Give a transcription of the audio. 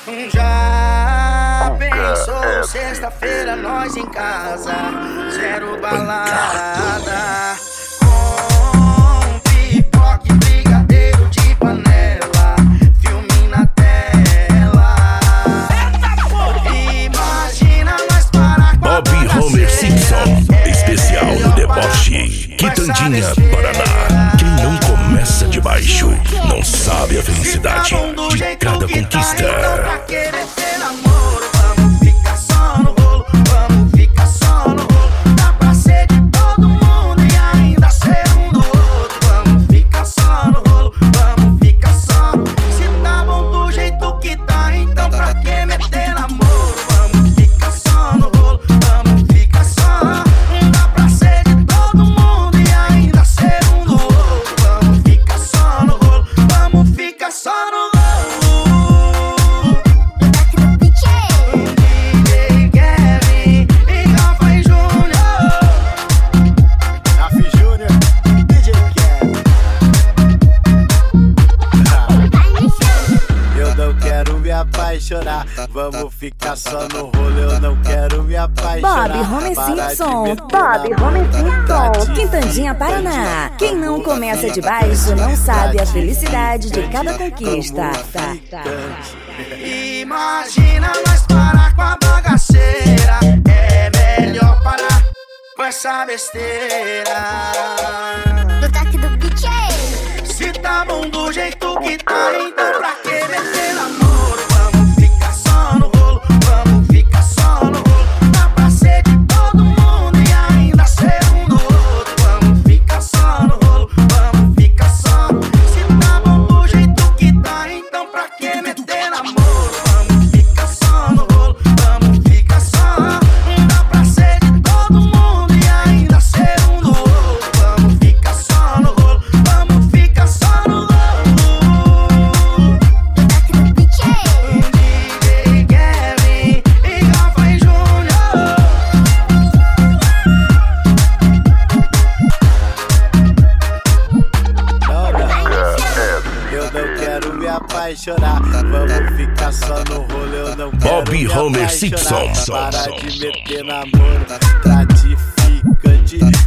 Já pensou, sexta-feira nós em casa, zero balada, com pipoca e brigadeiro de panela, filme na tela. Imagina nós parar com a Bob Homer Simpson, especial no deboche, Quitandinha, Paraná. Quem não começa de baixo não sabe a felicidade de cada conquista. Então pra querer ter namoro, vamos ficar só no rolo, vamos ficar só no rolo. Dá pra ser de todo mundo e ainda ser um do outro. Vamos ficar só no rolo, vamos ficar só no. Se tá bom do jeito que tá, então pra que meter namoro? Vamos ficar só no rolo, vamos ficar só. Dá pra ser de todo mundo e ainda ser um do outro. Vamos ficar só no rolo, vamos ficar só no rolo. Apaixonar, vamos ficar só no rolo, eu não quero me apaixonar. Bob Homer Simpson, Bob Homer Simpson, Quitandinha, Paraná. Quem não começa de baixo não sabe a felicidade de cada conquista. Imagina nós parar com a bagaceira, é melhor parar com essa besteira. No toque do beat. Se tá bom do jeito que tá, então pra que meter namoro? Vamos ficar só no rolo, vamos ficar só no rolo. Dá pra ser de todo mundo e ainda ser um do outro. Vamos ficar só no rolo, vamos ficar só. Se tá bom do jeito que tá, então pra que meter namoro? Vamos ficar só no rolo, vamos ficar só. Dá pra ser de todo mundo e ainda ser um do outro. Vamos ficar só no rolo, vamos ficar só no rolo. DJ Kevin e Rafa e Júnior. Eu não quero me apaixonar, vamos ficar só no rolo, eu não quero Bob me Homer apaixonar. Simpson. Para de meter namoro, gratificante.